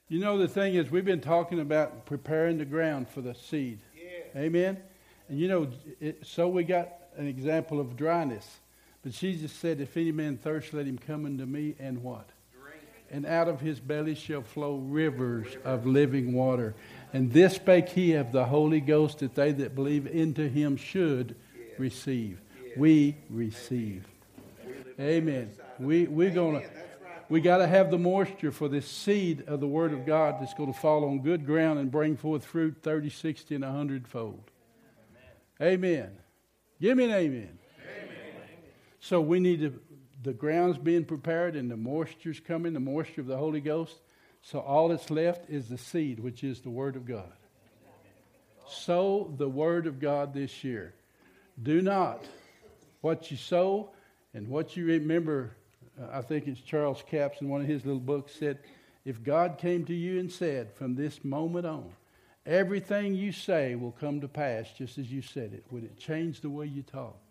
You know, the thing is, we've been talking about preparing the ground for the seed. Yeah. Amen? And you know, so we got an example of dryness. But Jesus said, if any man thirst, let him come unto me and what? Drink. And out of his belly shall flow rivers of living water. And this spake he of the Holy Ghost, that they that believe into him should receive. We receive. Amen. We're gonna. We got to have the moisture for this seed of the Word of God that's going to fall on good ground and bring forth fruit 30, 60, and 100-fold. Amen. Give me an amen. So we need the ground's being prepared and the moisture's coming, the moisture of the Holy Ghost. So all that's left is the seed, which is the Word of God. Sow the Word of God this year. Do not. What you sow and what you remember, I think it's Charles Capps in one of his little books said, if God came to you and said, from this moment on, everything you say will come to pass just as you said it, would it change the way you talked?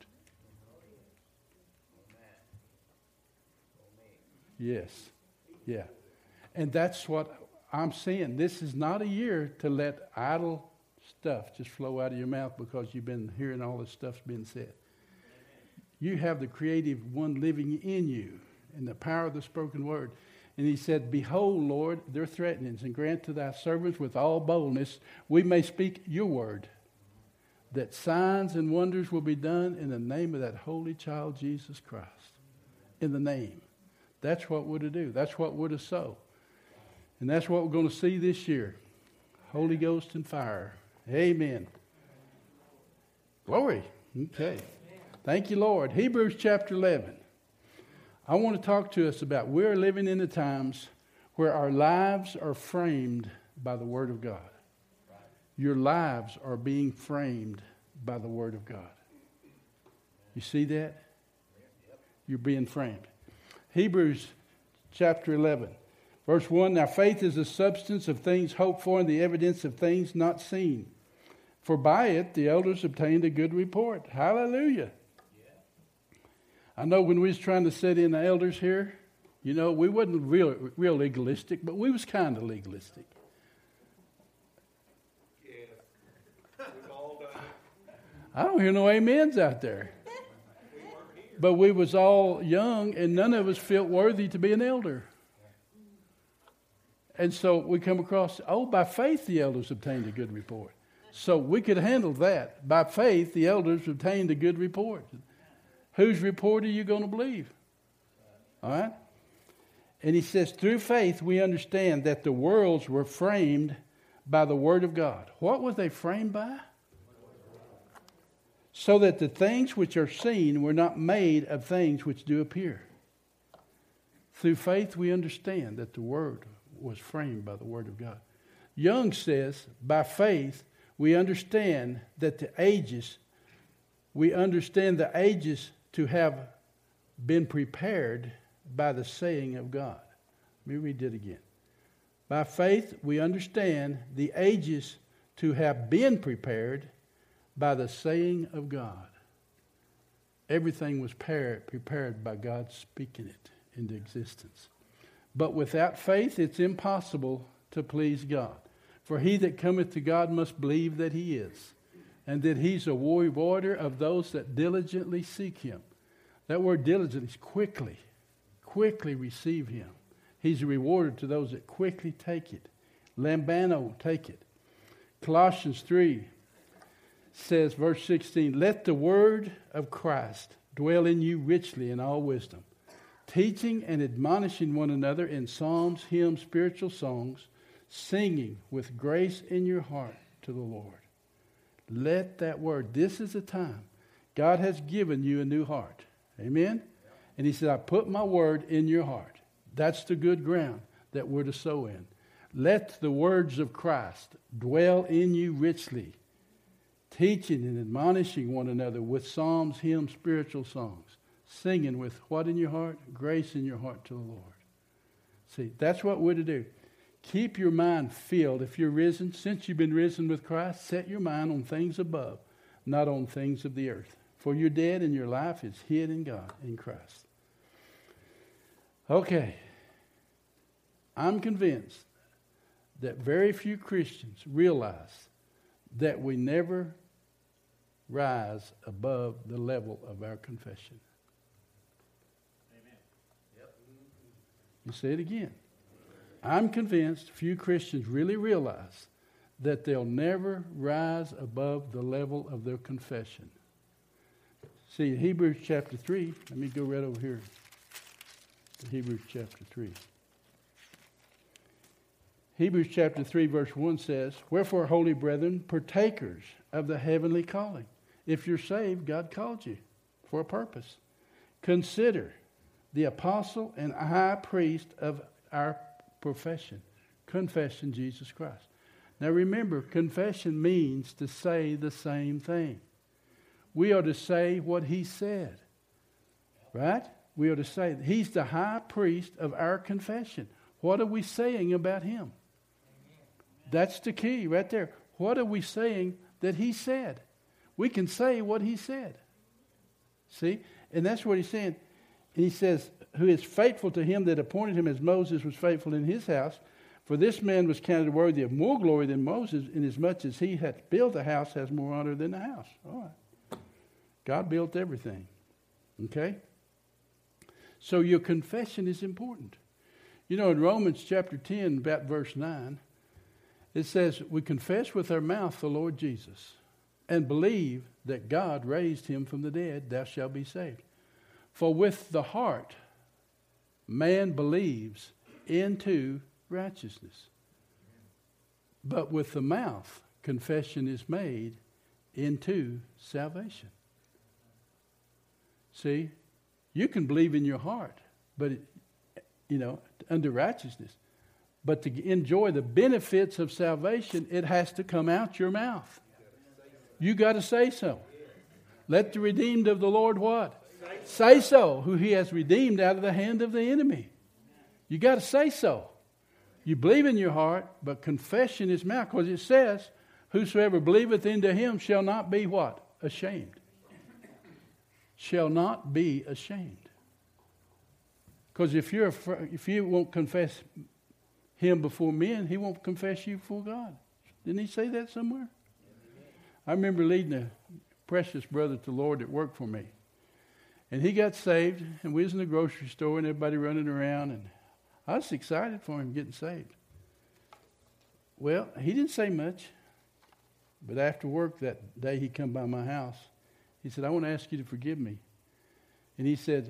Yes. Yeah. And that's what I'm saying. This is not a year to let idle stuff just flow out of your mouth because you've been hearing all this stuff's being said. You have the creative one living in you and the power of the spoken word. And he said, behold, Lord, their threatenings, and grant to thy servants with all boldness, we may speak your word, that signs and wonders will be done in the name of that holy child, Jesus Christ. In the name. That's what we're to do. That's what we're to sow. And that's what we're going to see this year. Holy Ghost and fire. Amen. Glory. Okay. Thank you, Lord. Hebrews chapter 11. I want to talk to us about we're living in the times where our lives are framed by the Word of God. Your lives are being framed by the Word of God. You see that? You're being framed. Hebrews chapter 11, verse 1. Now faith is the substance of things hoped for and the evidence of things not seen. For by it the elders obtained a good report. Hallelujah. I know when we was trying to set in the elders here, you know, we wasn't real legalistic, but we was kind of legalistic. Yeah. We've all done it. I don't hear no amens out there. We weren't here. But we was all young, and none of us felt worthy to be an elder. And so we come across, by faith the elders obtained a good report. So we could handle that. By faith the elders obtained a good report. Whose report are you going to believe? All right? And he says, through faith we understand that the worlds were framed by the Word of God. What were they framed by? So that the things which are seen were not made of things which do appear. Through faith we understand that the Word was framed by the Word of God. Young says, by faith we understand that the ages to have been prepared by the saying of God. Let me read that again. By faith, we understand the ages to have been prepared by the saying of God. Everything was prepared by God speaking it into existence. But without faith, it's impossible to please God. For he that cometh to God must believe that he is, and that he's a rewarder of those that diligently seek him. That word diligently is quickly receive him. He's a rewarder to those that quickly take it. Lambano, take it. Colossians 3 says, verse 16, let the word of Christ dwell in you richly in all wisdom, teaching and admonishing one another in psalms, hymns, spiritual songs, singing with grace in your heart to the Lord. Let that word, this is the time. God has given you a new heart. Amen? And he said, I put my word in your heart. That's the good ground that we're to sow in. Let the words of Christ dwell in you richly, teaching and admonishing one another with psalms, hymns, spiritual songs, singing with what in your heart? Grace in your heart to the Lord. See, that's what we're to do. Keep your mind filled. If you're risen, since you've been risen with Christ, set your mind on things above, not on things of the earth. For you're dead and your life is hid in God, in Christ. Okay. I'm convinced that very few Christians realize that we never rise above the level of our confession. Amen. Yep. You say it again. I'm convinced few Christians really realize that they'll never rise above the level of their confession. See, Hebrews chapter 3, let me go right over here to Hebrews chapter 3. Hebrews chapter 3 verse 1 says, "Wherefore, holy brethren, partakers of the heavenly calling." If you're saved, God called you for a purpose. "Consider the apostle and high priest of our profession." Confession, Jesus Christ. Now remember, confession means to say the same thing. We are to say what he said. Right? We are to say, he's the high priest of our confession. What are we saying about him? That's the key right there. What are we saying that he said? We can say what he said. See? And that's what he's saying. And he says, "Who is faithful to him that appointed him, as Moses was faithful in his house. For this man was counted worthy of more glory than Moses, inasmuch as he hath built the house, has more honor than the house." All right. God built everything. Okay? So your confession is important. You know, in Romans chapter 10, about verse 9, it says, "We confess with our mouth the Lord Jesus, and believe that God raised him from the dead, thou shalt be saved. For with the heart man believes into righteousness, but with the mouth confession is made into salvation." See, you can believe in your heart, but under righteousness. But to enjoy the benefits of salvation, it has to come out your mouth. You got to say so. Let the redeemed of the Lord what? Say so, who he has redeemed out of the hand of the enemy. You got to say so. You believe in your heart, but confession is mouth. Because it says, "Whosoever believeth into him shall not be" what? Ashamed. Shall not be ashamed. Because if you won't confess him before men, he won't confess you before God. Didn't he say that somewhere? I remember leading a precious brother to the Lord that worked for me. And he got saved, and we was in the grocery store, and everybody running around, and I was excited for him getting saved. Well, he didn't say much, but after work that day, he come by my house. He said, "I want to ask you to forgive me." And he said,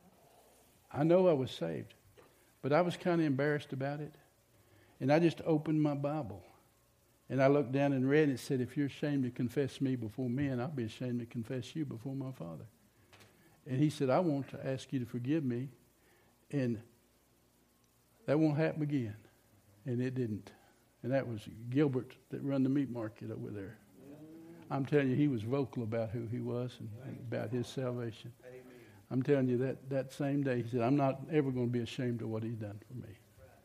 "I know I was saved, but I was kind of embarrassed about it. And I just opened my Bible, and I looked down and read, and it said, 'If you're ashamed to confess me before men, I'll be ashamed to confess you before my Father.' And he said, 'I want to ask you to forgive me, and that won't happen again.'" And it didn't. And that was Gilbert that run the meat market over there. I'm telling you, he was vocal about who he was and about his salvation. Amen. I'm telling you that same day, he said, "I'm not ever going to be ashamed of what he's done for me."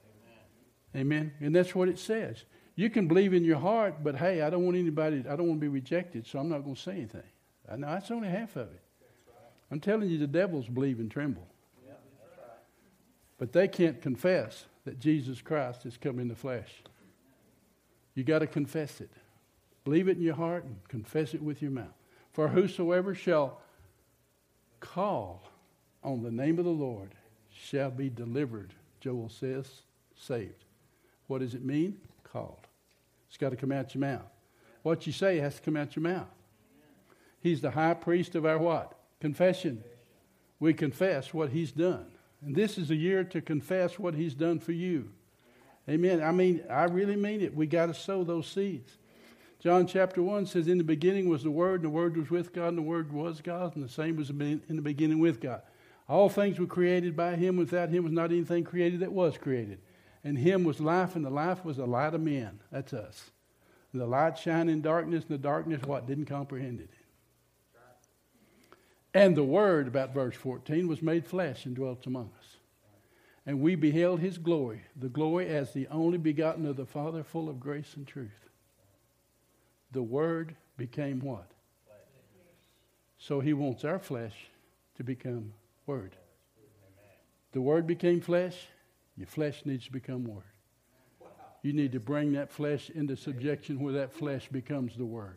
Amen. And that's what it says. You can believe in your heart, but hey, I don't want to be rejected, so I'm not going to say anything. I know that's only half of it. I'm telling you, the devils believe and tremble. But they can't confess that Jesus Christ has come in the flesh. You got to confess it. Believe it in your heart and confess it with your mouth. "For whosoever shall call on the name of the Lord shall be delivered," Joel says, saved. What does it mean? Called. It's got to come out your mouth. What you say has to come out your mouth. He's the high priest of our what? Confession. We confess what he's done. And this is a year to confess what he's done for you. Amen. I really mean it. We got to sow those seeds. John chapter 1 says, "In the beginning was the Word, and the Word was with God, and the Word was God, and the same was in the beginning with God. All things were created by him. Without him was not anything created that was created. And him was life, and the life was the light of men." That's us. And the light shined in darkness, and the darkness what? Didn't comprehend it. "And the Word," about verse 14, "was made flesh and dwelt among us. And we beheld his glory, the glory as the only begotten of the Father, full of grace and truth." The Word became what? So he wants our flesh to become Word. The Word became flesh. Your flesh needs to become Word. You need to bring that flesh into subjection where that flesh becomes the Word.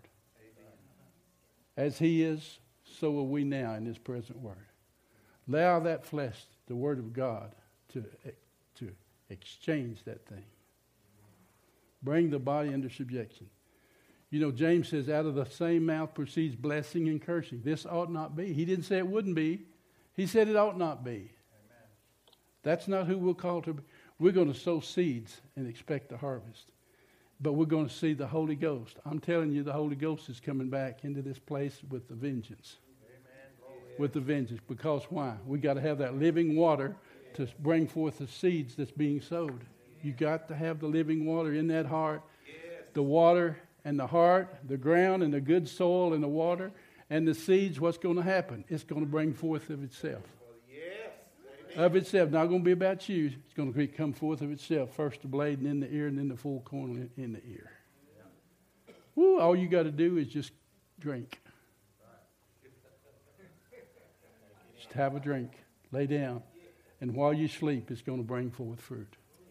As He is, so are we now in this present Word. Allow that flesh, the Word of God, to exchange that thing. Bring the body under subjection. You know, James says, out of the same mouth proceeds blessing and cursing. This ought not be. He didn't say it wouldn't be. He said it ought not be. Amen. That's not who we're called to be. We're going to sow seeds and expect the harvest. But we're going to see the Holy Ghost. I'm telling you, the Holy Ghost is coming back into this place with the vengeance. Amen. With the vengeance. Because why? We got to have that living water to bring forth the seeds that's being sowed. You got to have the living water in that heart. The water and the heart, the ground and the good soil and the water and the seeds, what's going to happen? It's going to bring forth of itself. Of itself. Not going to be about you. It's going to come forth of itself. First the blade and then the ear and then the full corn in the ear. Woo, all you got to do is just drink. Just have a drink. Lay down. And while you sleep, it's going to bring forth fruit.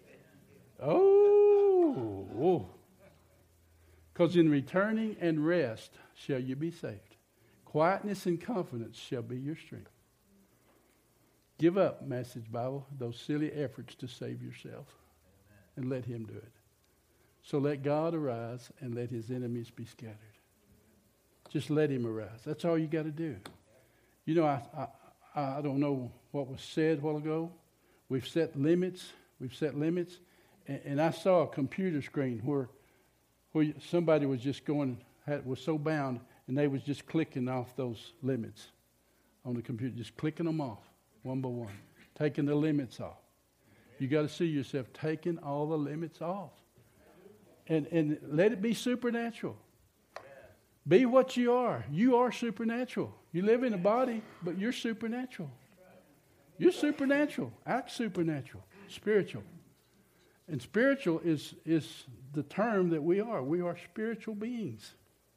Oh. Because in returning and rest shall you be saved. Quietness and confidence shall be your strength. Give up, Message Bible, those silly efforts to save yourself. Amen. And let Him do it. So let God arise and let His enemies be scattered. Just let Him arise. That's all you got to do. You know, I don't know what was said a while ago. We've set limits. And I saw a computer screen where somebody was just was so bound, and they was just clicking off those limits on the computer, just clicking them off one by one, taking the limits off. You got to see yourself taking all the limits off. And let it be supernatural. Be what you are. You are supernatural. You live in a body, but you're supernatural. You're supernatural. Act supernatural. Spiritual. And spiritual is the term that we are. We are spiritual beings.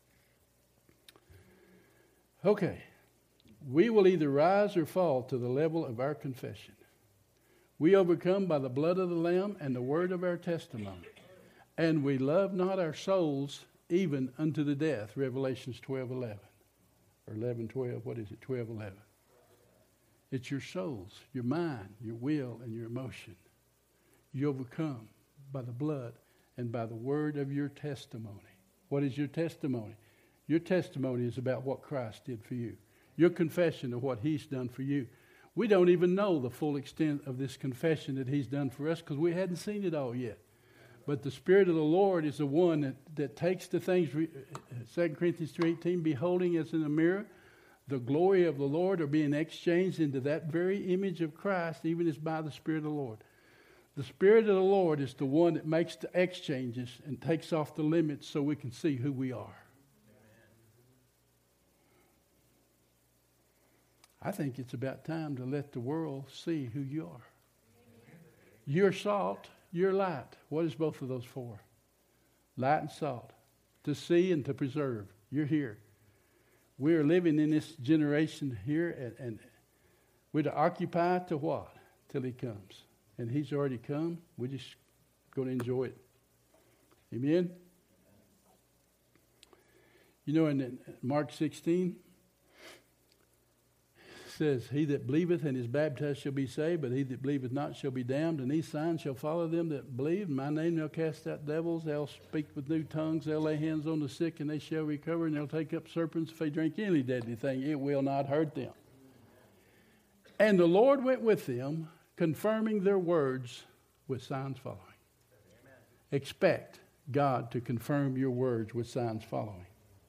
Okay. We will either rise or fall to the level of our confession. We overcome by the blood of the Lamb and the word of our testimony. And we love not our souls even unto the death. Revelations 12:11. Or 11:12. What is it? 12:11. It's your souls, your mind, your will, and your emotion. You overcome by the blood and by the word of your testimony. What is your testimony? Your testimony is about what Christ did for you. Your confession of what He's done for you. We don't even know the full extent of this confession that He's done for us because we hadn't seen it all yet. But the Spirit of the Lord is the one that takes the things, 2 Corinthians 3:18, beholding as in a mirror, the glory of the Lord are being exchanged into that very image of Christ, even as by the Spirit of the Lord. The Spirit of the Lord is the one that makes the exchanges and takes off the limits so we can see who we are. I think it's about time to let the world see who you are. You're salt, you're light. What is both of those for? Light and salt. To see and to preserve. You're here. We are living in this generation here, and we're to occupy to what? Till He comes. And He's already come. We're just going to enjoy it. Amen? You know, in Mark 16, says, he that believeth and is baptized shall be saved, but he that believeth not shall be damned. And these signs shall follow them that believe. In my name they'll cast out devils. They'll speak with new tongues. They'll lay hands on the sick, and they shall recover. And they'll take up serpents. If they drink any deadly thing, it will not hurt them. And the Lord went with them, confirming their words with signs following. Amen. Expect God to confirm your words with signs following.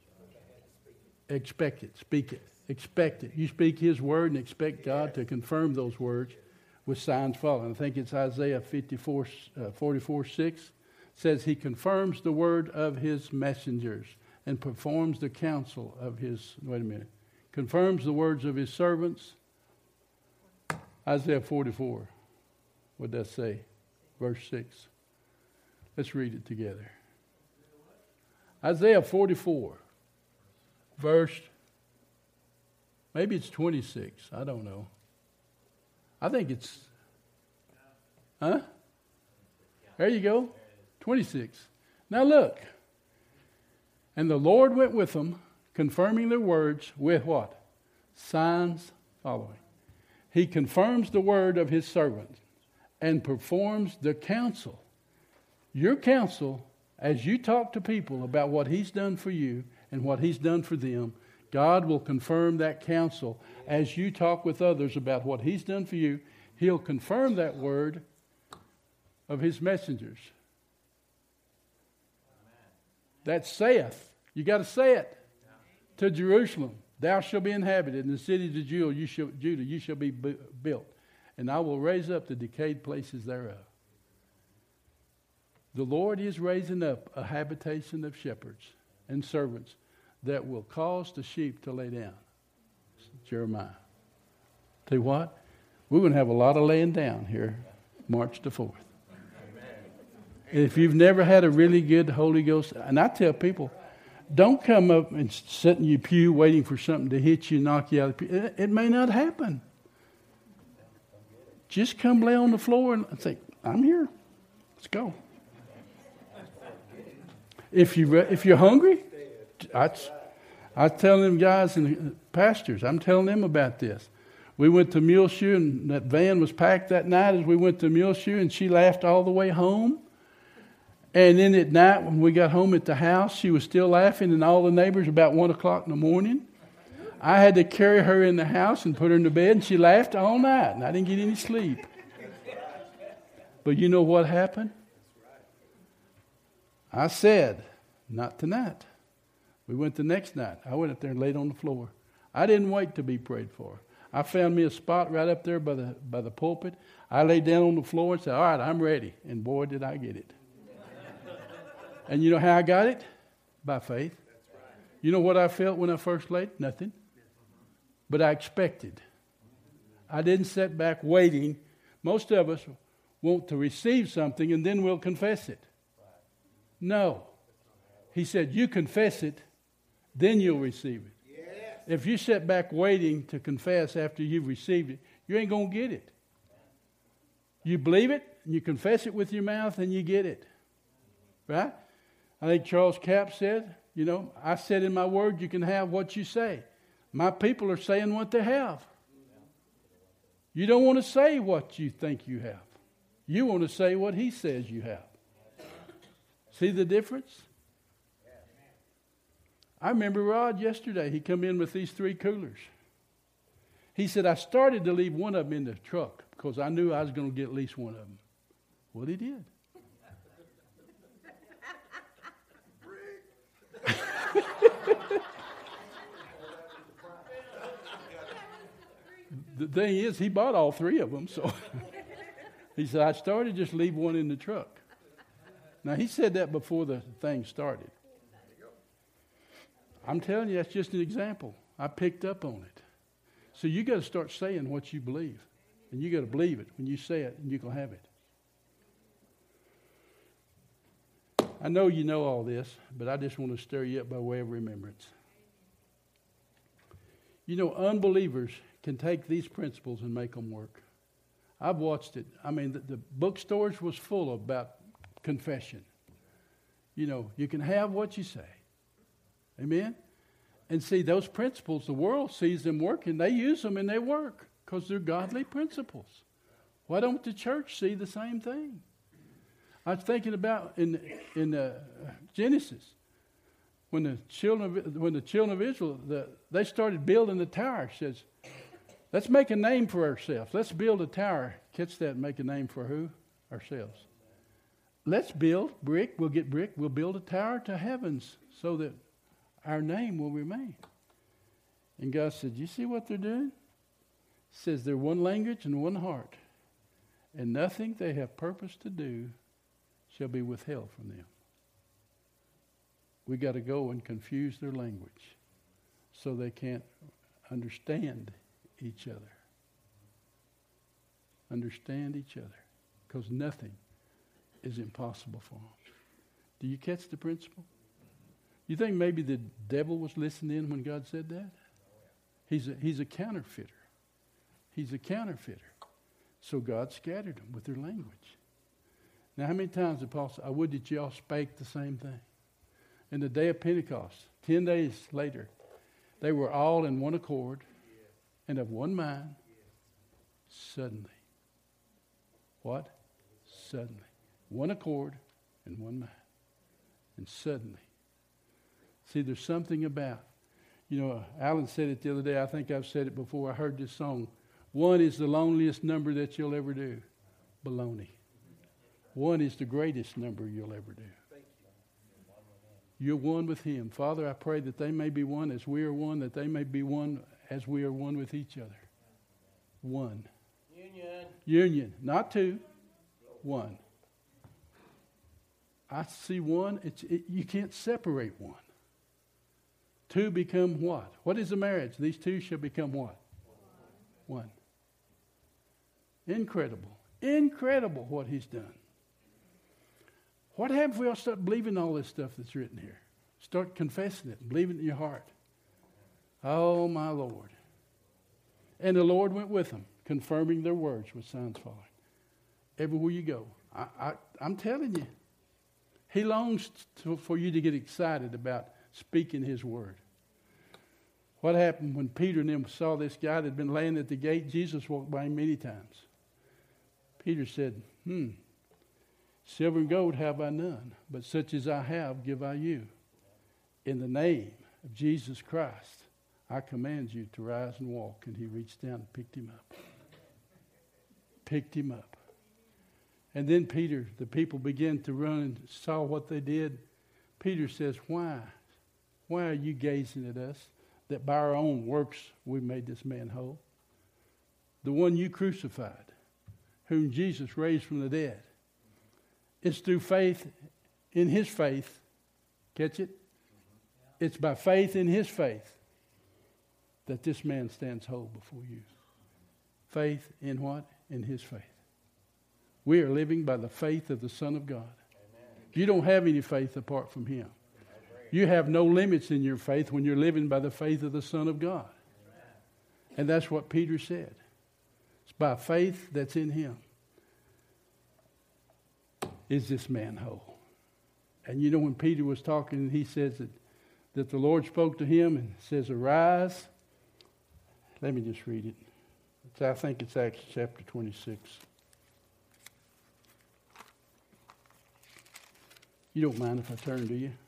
Expect it. Speak it. Expect it. You speak His word and expect God to confirm those words with signs following. I think it's Isaiah 44:6 says He confirms the word of His messengers and performs the counsel of His, confirms the words of His servants. Isaiah 44. What does that say? Verse 6. Let's read it together. Isaiah 44. Verse, maybe it's 26. I don't know. I think it's, huh? There you go. 26. Now look. And the Lord went with them, confirming their words with what? Signs following. He confirms the word of his servant and performs the counsel. Your counsel, as you talk to people about what he's done for you and what he's done for them, God will confirm that counsel. As you talk with others about what he's done for you, he'll confirm that word of his messengers. That saith. You got to say it to Jerusalem. Thou shalt be inhabited, and the cities of Judah you shall be built. And I will raise up the decayed places thereof. The Lord is raising up a habitation of shepherds and servants that will cause the sheep to lay down. Jeremiah. Tell you what? We're going to have a lot of laying down here March the 4th. If you've never had a really good Holy Ghost, and I tell people, don't come up and sit in your pew waiting for something to hit you, knock you out of the pew. It may not happen. Just come lay on the floor and say, I'm here. Let's go. If you're hungry, I tell them guys and pastors, I'm telling them about this. We went to Muleshoe, and that van was packed that night as we went to Muleshoe, and she laughed all the way home. And then at night, when we got home at the house, she was still laughing, and all the neighbors about 1 o'clock in the morning. I had to carry her in the house and put her in the bed, and she laughed all night, and I didn't get any sleep. But you know what happened? I said, not tonight. We went the next night. I went up there and laid on the floor. I didn't wait to be prayed for. I found me a spot right up there by the pulpit. I laid down on the floor and said, all right, I'm ready. And boy, did I get it. And you know how I got it? By faith. You know what I felt when I first laid? Nothing. But I expected. I didn't sit back waiting. Most of us want to receive something and then we'll confess it. No. He said, you confess it, then you'll receive it. Yes. If you sit back waiting to confess after you've received it, you ain't going to get it. You believe it, and you confess it with your mouth, and you get it. Right? I think Charles Capps said, I said in my word, you can have what you say. My people are saying what they have. You don't want to say what you think you have. You want to say what he says you have. See the difference? I remember Rod yesterday. He come in with these 3 coolers. He said, I started to leave one of them in the truck because I knew I was going to get at least one of them. Well, he did. The thing is, he bought all 3 of them. So he said, I started just leave one in the truck. Now, he said that before the thing started. I'm telling you, that's just an example. I picked up on it. So you got to start saying what you believe. And you got to believe it when you say it, and you can have it. I know you know all this, but I just want to stir you up by way of remembrance. Unbelievers can take these principles and make them work. I've watched it. I mean, the bookstores was full about confession. You can have what you say. Amen? And see, those principles, the world sees them working. They use them and they work because they're godly principles. Why don't the church see the same thing? I was thinking about in Genesis, when the children of Israel, they started building the tower. It says, let's make a name for ourselves. Let's build a tower. Catch that, make a name for who? Ourselves. Let's build brick. We'll get brick. We'll build a tower to heavens so that our name will remain. And God said, you see what they're doing? It says they're one language and one heart. And nothing they have purpose to do shall be withheld from them. We got to go and confuse their language so they can't understand each other. Understand each other. Because nothing is impossible for them. Do you catch the principle? You think maybe the devil was listening in when God said that? He's a counterfeiter. He's a counterfeiter. So God scattered them with their language. Now, how many times did Paul say, I would that y'all spake the same thing? In the day of Pentecost, 10 days later, they were all in one accord and of one mind. Suddenly. What? Suddenly. One accord and one mind. And suddenly. See, there's something about, Alan said it the other day. I think I've said it before. I heard this song. One is the loneliest number that you'll ever do. Baloney. One is the greatest number you'll ever do. You're one with Him. Father, I pray that they may be one as we are one, that they may be one as we are one with each other. One. Union. Not two. One. I see one. You can't separate one. Two become what? What is a marriage? These two shall become what? One. Incredible. Incredible what He's done. What happens if we all start believing all this stuff that's written here? Start confessing it, believing it in your heart. Oh, my Lord. And the Lord went with them, confirming their words with signs following. Everywhere you go. I'm telling you. He longs for you to get excited about speaking His word. What happened when Peter and them saw this guy that had been laying at the gate? Jesus walked by him many times. Peter said, silver and gold have I none, but such as I have give I you. In the name of Jesus Christ, I command you to rise and walk. And he reached down and picked him up. Picked him up. And then Peter, the people began to run and saw what they did. Peter says, why? Why are you gazing at us? That by our own works we made this man whole. The one you crucified, whom Jesus raised from the dead. It's through faith in His faith. Catch it? It's by faith in His faith that this man stands whole before you. Faith in what? In His faith. We are living by the faith of the Son of God. Amen. You don't have any faith apart from Him. You have no limits in your faith when you're living by the faith of the Son of God. Amen. And that's what Peter said. It's by faith that's in Him. Is this man whole? And when Peter was talking, he says that the Lord spoke to him and says, arise. Let me just read it. I think it's Acts chapter 26. You don't mind if I turn, do you?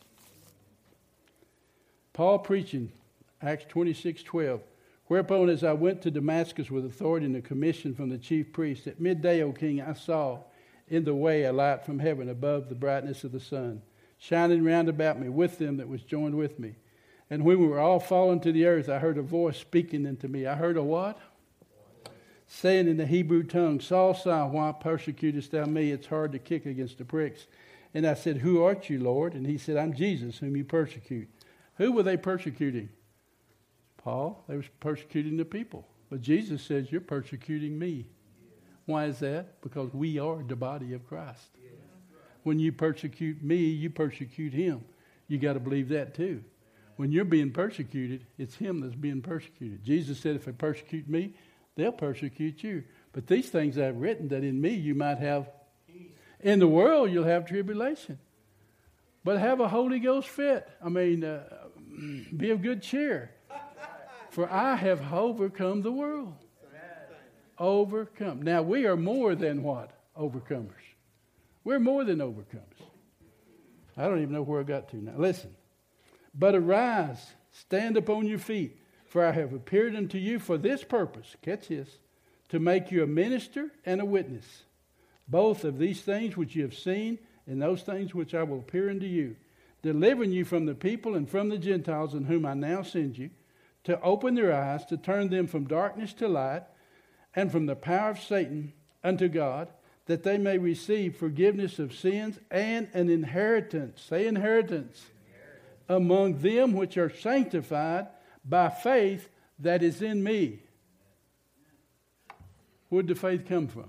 Paul preaching, Acts 26:12. Whereupon as I went to Damascus with authority and a commission from the chief priest, at midday, O king, I saw in the way a light from heaven above the brightness of the sun, shining round about me with them that was joined with me. And when we were all fallen to the earth, I heard a voice speaking unto me. I heard a what? Saying in the Hebrew tongue, Saul, Saul, why persecutest thou me? It's hard to kick against the pricks. And I said, who art you, Lord? And he said, I'm Jesus, whom you persecute. Who were they persecuting? Paul. They were persecuting the people. But Jesus says, you're persecuting me. Why is that? Because we are the body of Christ. When you persecute me, you persecute Him. You got to believe that too. When you're being persecuted, it's Him that's being persecuted. Jesus said, if they persecute me, they'll persecute you. But these things I've written, that in me you might have. In the world you'll have tribulation. But have a Holy Ghost fit. Be of good cheer. For I have overcome the world. Overcome. Now we are more than what? Overcomers. We're more than overcomers. I don't even know where I got to now. Listen. But arise, stand upon your feet, for I have appeared unto you for this purpose. Catch this. To make you a minister and a witness, both of these things which you have seen and those things which I will appear unto you, delivering you from the people and from the Gentiles in whom I now send you, to open their eyes, to turn them from darkness to light, and from the power of Satan unto God, that they may receive forgiveness of sins and an inheritance. Say inheritance. Among them which are sanctified by faith that is in me. Where'd the faith come from?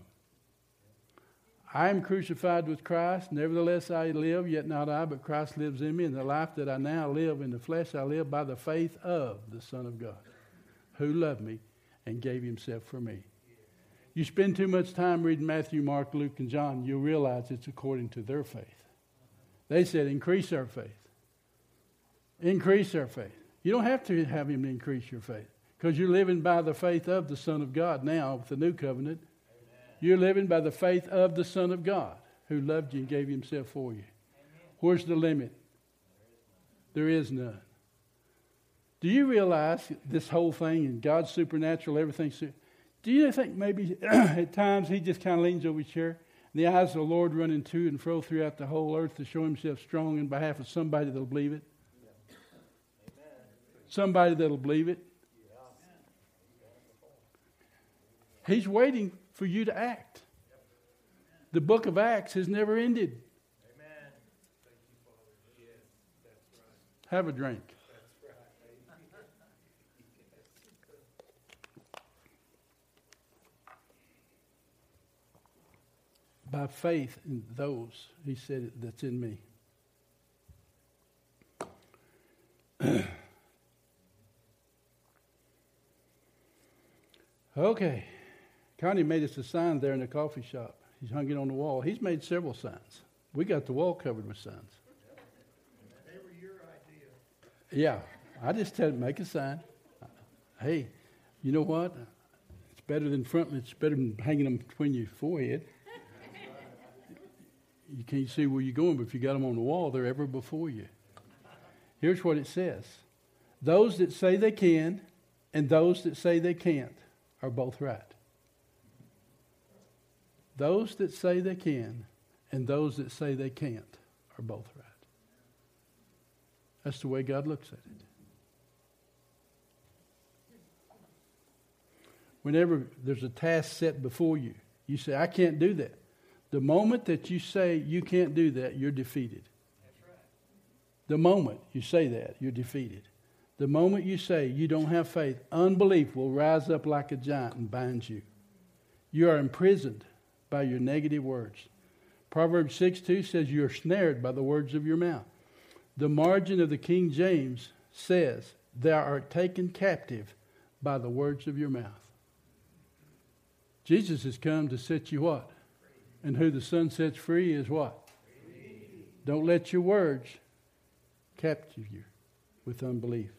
I am crucified with Christ, nevertheless I live, yet not I, but Christ lives in me. And the life that I now live in the flesh, I live by the faith of the Son of God, who loved me and gave Himself for me. You spend too much time reading Matthew, Mark, Luke, and John, you'll realize it's according to their faith. They said, increase our faith. Increase our faith. You don't have to have him to increase your faith because you're living by the faith of the Son of God now with the new covenant. Amen. You're living by the faith of the Son of God who loved you and gave himself for you. Amen. Where's the limit? There is none. Do you realize this whole thing and God's supernatural, everything? Do you think maybe at times he just kind of leans over his chair and the eyes of the Lord running to and fro throughout the whole earth to show himself strong in behalf of somebody that'll believe it? Somebody that'll believe it. He's waiting for you to act. The book of Acts has never ended. Have a drink. By faith in those, he said, that's in me. Okay. Connie made us a sign there in the coffee shop. He's hung it on the wall. He's made several signs. We got the wall covered with signs. They were your idea. Yeah. I just tell him, make a sign. Hey, you know what? It's better than frontlets. It's better than hanging them between your forehead. You can't see where you're going, but if you got them on the wall, they're ever before you. Here's what it says. Those that say they can and those that say they can't are both right. Those that say they can and those that say they can't are both right. That's the way God looks at it. Whenever there's a task set before you, you say, I can't do that. The moment that you say you can't do that, you're defeated. That's right. The moment you say that, you're defeated. The moment you say you don't have faith, unbelief will rise up like a giant and bind you. You are imprisoned by your negative words. Proverbs 6:2 says you are snared by the words of your mouth. The margin of the King James says thou art taken captive by the words of your mouth. Jesus has come to set you what? And who the Son sets free is what? Free. Don't let your words capture you with unbelief.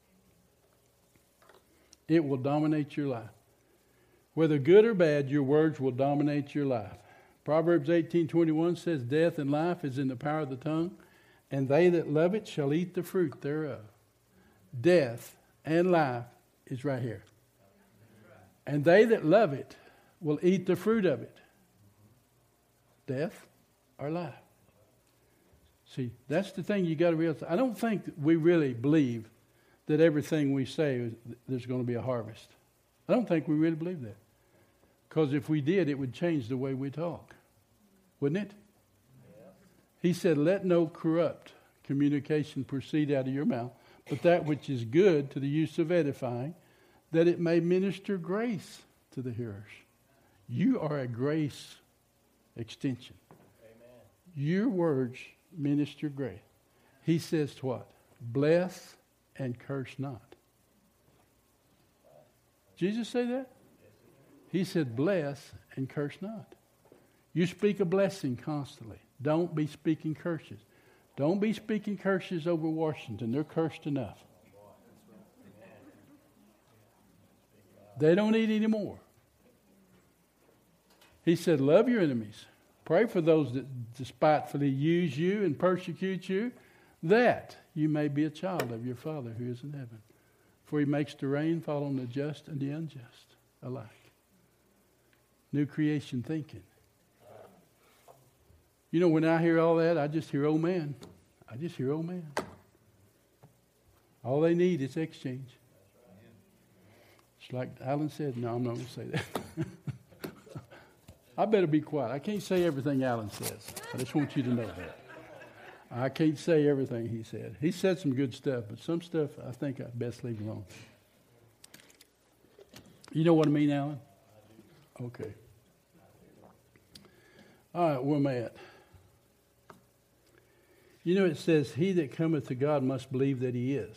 It will dominate your life. Whether good or bad, your words will dominate your life. Proverbs 18:21 says, death and life is in the power of the tongue, and they that love it shall eat the fruit thereof. Death and life is right here. And they that love it will eat the fruit of it. Death or life. See, that's the thing you got to realize. I don't think that we really believe that everything we say there's going to be a harvest. I don't think we really believe that. Because if we did, it would change the way we talk. Wouldn't it? Yeah. He said, let no corrupt communication proceed out of your mouth, but that which is good to the use of edifying, that it may minister grace to the hearers. You are a grace extension. Amen. Your words minister grace. He says what? Bless and curse not. Jesus say that? He said bless and curse not. You speak a blessing constantly. Don't be speaking curses. Don't be speaking curses over Washington. They're cursed enough. They don't need any more. He said, love your enemies. Pray for those that despitefully use you and persecute you, that you may be a child of your Father who is in heaven. For he makes the rain fall on the just and the unjust alike. New creation thinking. You know, when I hear all that, I just hear, oh man. I just hear, oh man. All they need is exchange. It's like Alan said, no, I'm not going to say that. I better be quiet. I can't say everything Alan says. I just want you to know that. I can't say everything he said. He said some good stuff, but some stuff I think I'd best leave alone. You know what I mean, Alan? Okay. All right, where am I at? You know, it says, he that cometh to God must believe that he is.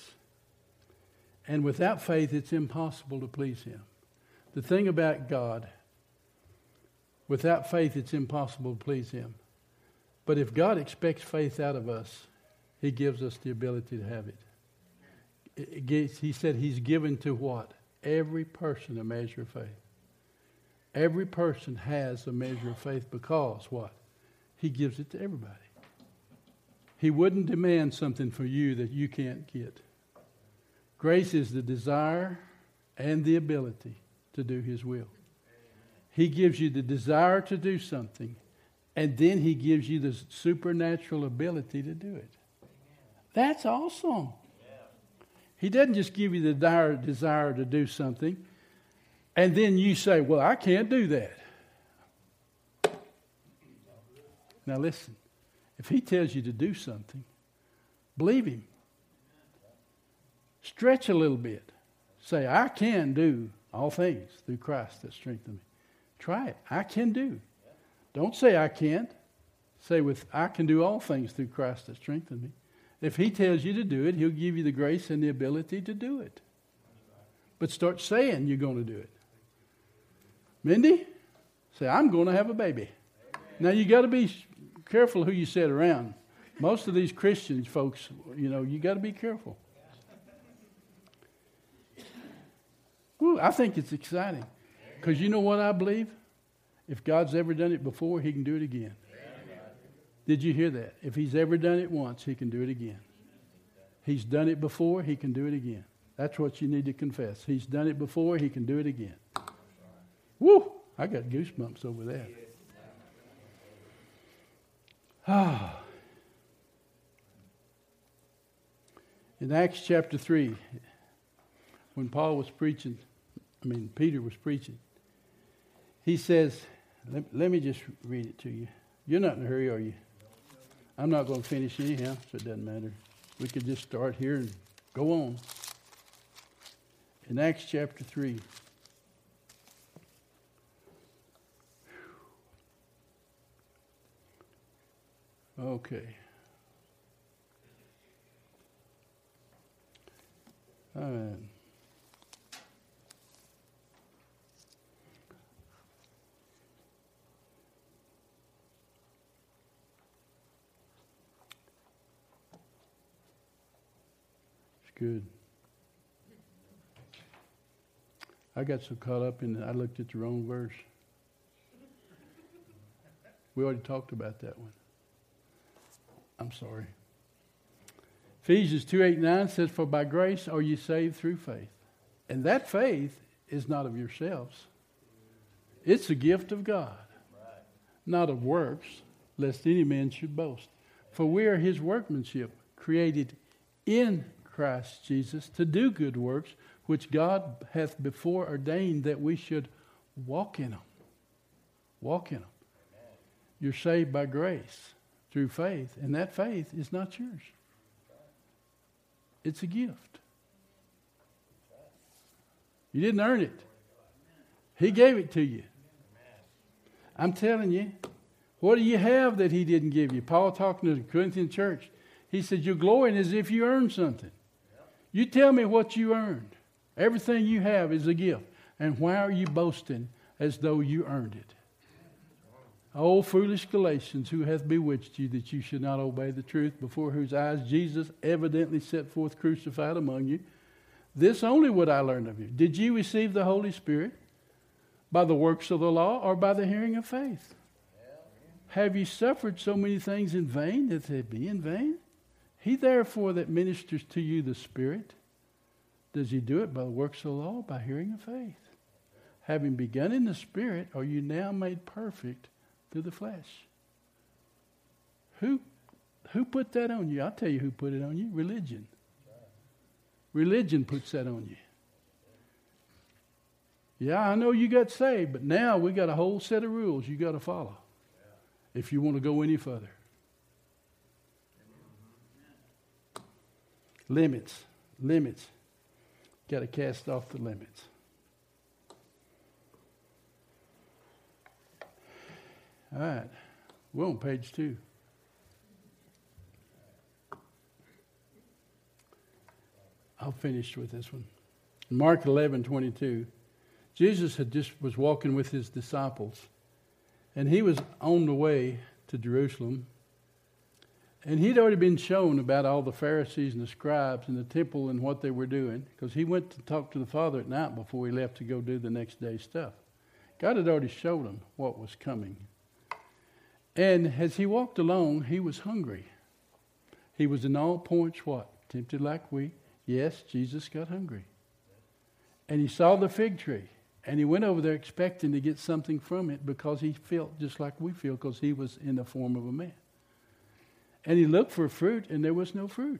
And without faith, it's impossible to please him. The thing about God, Without faith, it's impossible to please Him. But if God expects faith out of us, He gives us the ability to have it. He said He's given to what? Every person a measure of faith. Every person has a measure of faith because what? He gives it to everybody. He wouldn't demand something for you that you can't get. Grace is the desire and the ability to do His will. He gives you the desire to do something, and then He gives you the supernatural ability to do it. That's awesome. He doesn't just give you the desire to do something, and then you say, well, I can't do that. Now listen, if He tells you to do something, believe Him. Stretch a little bit. Say, I can do all things through Christ that strengthens me. Try it. I can do. Don't say I can't. Say I can do all things through Christ that strengthens me. If He tells you to do it, He'll give you the grace and the ability to do it. But start saying you're going to do it. Mindy, say, I'm going to have a baby. Now you got to be careful who you sit around. Most of these Christians folks, you got to be careful. Ooh, I think it's exciting. Because you know what I believe? If God's ever done it before, He can do it again. Did you hear that? If He's ever done it once, He can do it again. He's done it before, He can do it again. That's what you need to confess. He's done it before, He can do it again. Woo! I got goosebumps over that. In Acts chapter 3, when Peter was preaching, he says, let me just read it to you. You're not in a hurry, are you? I'm not going to finish anyhow, so it doesn't matter. We could just start here and go on. In Acts chapter 3. Okay. All right. Good. I got so caught up in it, I looked at the wrong verse. We already talked about that one. I'm sorry. Ephesians 2:8-9 says, for by grace are you saved through faith. And that faith is not of yourselves. It's a gift of God, not of works, lest any man should boast. For we are His workmanship, created in Christ Jesus to do good works, which God hath before ordained that we should walk in them. Walk in them. You're saved by grace through faith, and that faith is not yours. It's a gift. You didn't earn it. He gave it to you. I'm telling you, what do you have that He didn't give you? Paul talking to the Corinthian church, he said, you're glorying as if you earned something. You tell me what you earned. Everything you have is a gift. And why are you boasting as though you earned it? O foolish Galatians, who hath bewitched you that you should not obey the truth, before whose eyes Jesus evidently set forth crucified among you? This only would I learn of you. Did you receive the Holy Spirit by the works of the law or by the hearing of faith? Have you suffered so many things in vain that they be in vain? He therefore that ministers to you the Spirit, does he do it by the works of the law, by hearing of faith? Having begun in the Spirit, are you now made perfect through the flesh? Who put that on you? I'll tell you who put it on you. Religion. Religion puts that on you. Yeah, I know you got saved, but now we got a whole set of rules you got to follow if you want to go any further. Limits. Got to cast off the limits. All right. We're on page 2. I'll finish with this one. Mark 11:22. Jesus was walking with his disciples, And he was on the way to Jerusalem. And he'd already been shown about all the Pharisees and the scribes and the temple and what they were doing, because he went to talk to the Father at night before he left to go do the next day's stuff. God had already showed him what was coming. And as he walked along, he was hungry. He was in all points what? Tempted like we. Yes, Jesus got hungry. And he saw the fig tree. And he went over there expecting to get something from it, because he felt just like we feel, because he was in the form of a man. And he looked for fruit, and there was no fruit.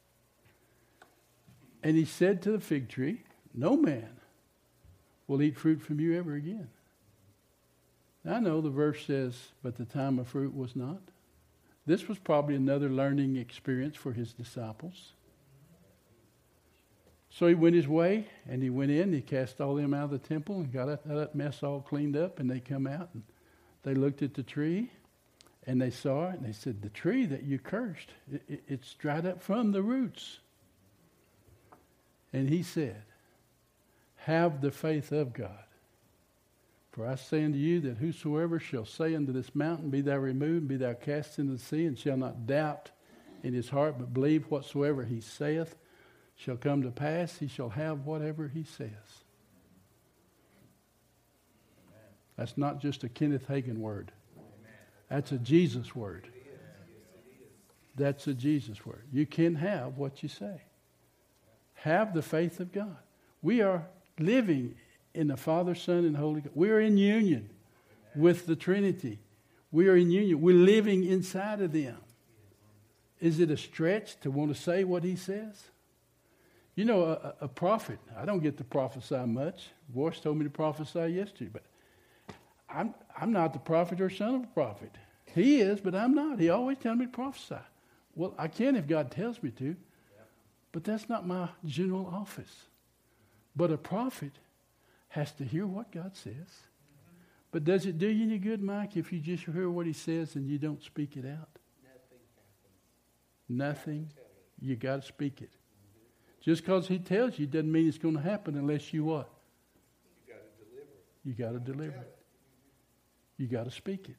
And he said to the fig tree, no man will eat fruit from you ever again. Now, I know the verse says, but the time of fruit was not. This was probably another learning experience for his disciples. So he went his way, and he went in, he cast all them out of the temple, and got that mess all cleaned up, and they come out, and they looked at the tree, and they saw it, and they said, the tree that you cursed, it's dried up from the roots. And he said, have the faith of God. For I say unto you that whosoever shall say unto this mountain, be thou removed, and be thou cast into the sea, and shall not doubt in his heart, but believe whatsoever he saith shall come to pass, he shall have whatever he says. That's not just a Kenneth Hagin word. That's a Jesus word. That's a Jesus word. You can have what you say. Have the faith of God. We are living in the Father, Son, and Holy Ghost. We are in union with the Trinity. We are in union. We're living inside of them. Is it a stretch to want to say what he says? You know, a prophet, I don't get to prophesy much. Voice told me to prophesy yesterday, but I'm not the prophet or son of a prophet. He is, but I'm not. He always tells me to prophesy. Well, I can if God tells me to, but that's not my general office. But a prophet has to hear what God says. But does it do you any good, Mike, if you just hear what he says and you don't speak it out? Nothing. You got to speak it. Just because he tells you doesn't mean it's going to happen unless you what? You got to deliver it. You got to speak it.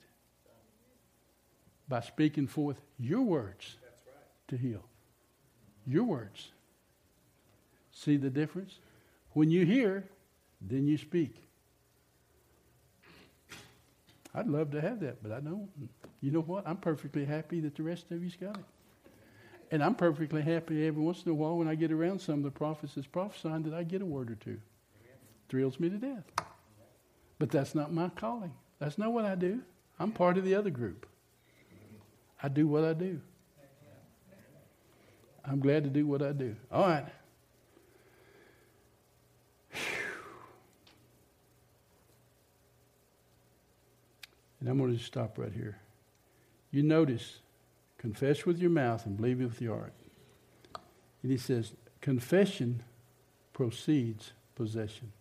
By speaking forth your words to heal. Your words. See the difference? When you hear, then you speak. I'd love to have that, but I don't. You know what? I'm perfectly happy that the rest of you's got it. And I'm perfectly happy every once in a while when I get around some of the prophets that's prophesying that I get a word or two. Thrills me to death. But that's not my calling. That's not what I do. I'm part of the other group. I do what I do. I'm glad to do what I do. All right. And I'm going to just stop right here. You notice, confess with your mouth and believe with your heart. And he says, confession precedes possession.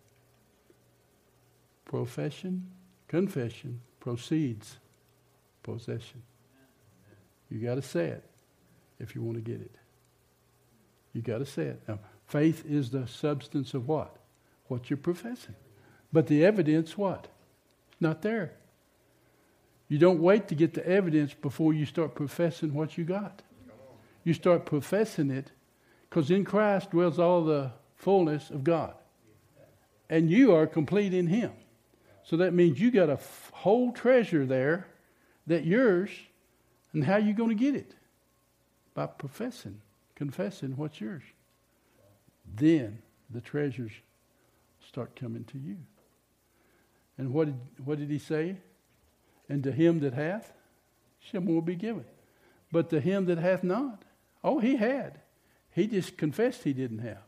Confession precedes possession. You got to say it if you want to get it. You got to say it. Now, faith is the substance of what? What you're professing. But the evidence, what? Not there. You don't wait to get the evidence before you start professing what you got. You start professing it because in Christ dwells all the fullness of God. And you are complete in Him. So that means you got a whole treasure there that's yours. And how are you going to get it? By confessing what's yours. Then the treasures start coming to you. And what did he say? And to him that hath, shall more be given. But to him that hath not, oh, he had. He just confessed he didn't have.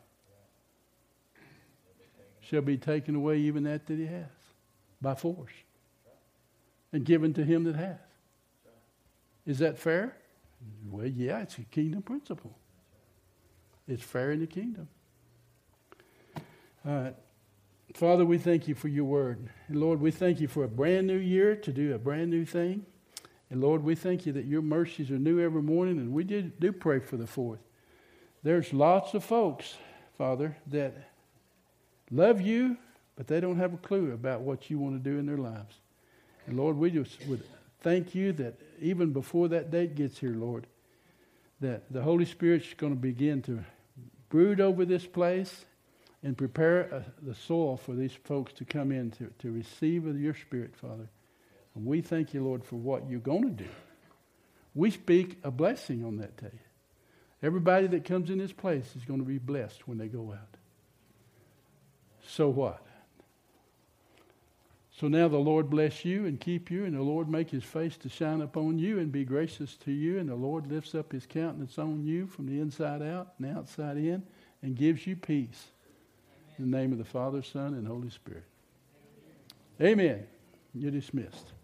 Shall be taken away even that he has, by force. And given to him that hath. Is that fair? Well, yeah, it's a kingdom principle. It's fair in the kingdom. All right. Father, we thank you for your word. And Lord, we thank you for a brand new year to do a brand new thing. And Lord, we thank you that your mercies are new every morning, and we do pray for the fourth. There's lots of folks, Father, that love you, but they don't have a clue about what you want to do in their lives. And Lord, we just would thank you that even before that date gets here, Lord, that the Holy Spirit's going to begin to brood over this place and prepare the soil for these folks to come in to receive of your Spirit, Father. And we thank you, Lord, for what you're going to do. We speak a blessing on that day. Everybody that comes in this place is going to be blessed when they go out. So what? So now the Lord bless you and keep you, and the Lord make his face to shine upon you and be gracious to you, and the Lord lifts up his countenance on you from the inside out and outside in and gives you peace. In the name of the Father, Son, and Holy Spirit. Amen. You're dismissed.